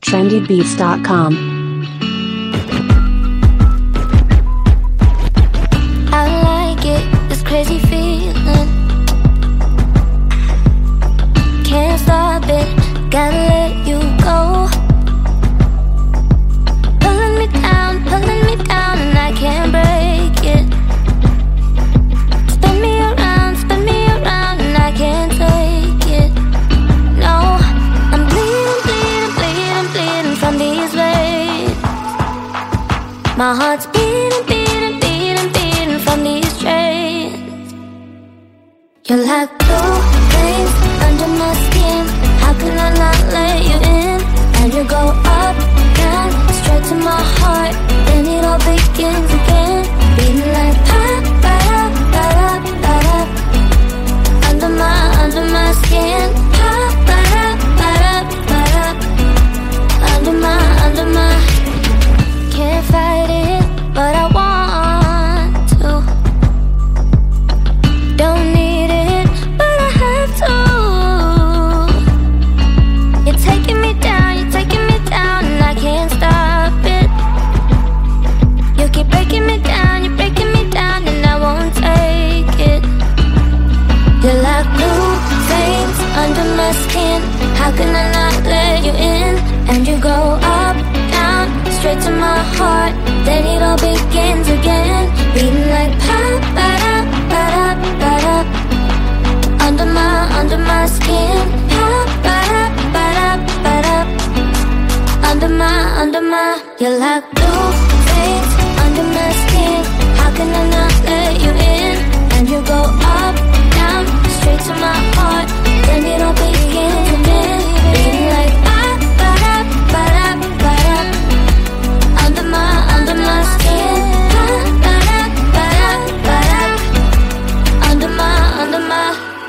trendybeats.com. I like it, this crazy feeling. Can't stop it, gotta let you go. Pulling me down, and I can't break it. Spin me around, and I can't take it. No, I'm bleeding from these veins. My heart's beating from these chains. You're like blue veins under my skin. How can I not let you in? And you go up, down, straight to my heart. Then it all begins again. Beating like pop, ba-da, ba-da, ba-da. Under my skin. Pop, ba-da, ba-da, ba-da. Under my can't fight it, but I want to. Don't need it, but I have to. You're taking me down, and I can't stop it. You keep breaking me down, and I won't take it. You're like blue veins under my skin. How can I not let you in? And you go up, down, straight to my heart. Then it all begins again. Beating like pop, ba-da, ba-da, ba-da. Under my skin. Pop, ba-da, ba-da, ba-da. Under my, you're like blue veins under my skin. How can I not let you in? And you go up, down, straight to my heart. Then it all begins again. Beating like pop, ba-da, ba-da, ba-da. Under my skin. Pop, ba-da, ba-da, ba-da. Under my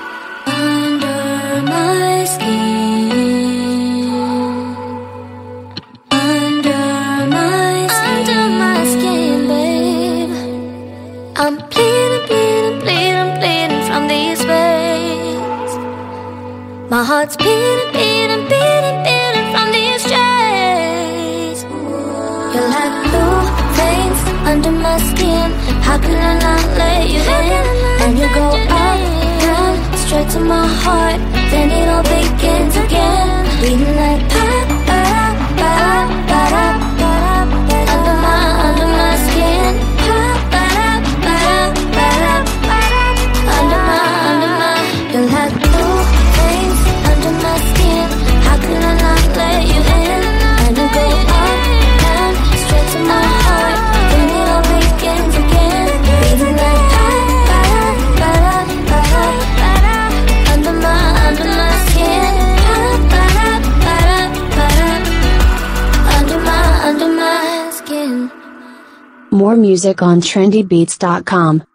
skin, babe. I'm bleeding from these veins. My heart's beating from these chains. You're like blue veins under my skin. How can I not let you in? And you go up, down, straight to my heart. Then it all begins again. Beating like pop, ba-da, ba-da, ba-da, ba-da. Under my skin. Pop, ba-da, ba-da, ba-da, ba-da. Under my, you're like blue veins under my skin. How can I not let you in? And you go up, down, straight to my heart. Then it all begins again. Beating like pop, ba-da, ba-da, ba-da, ba-da. Under my skin. Pop, ba-da, ba-da, ba-da. Under my skin. More music on trendybeats.com.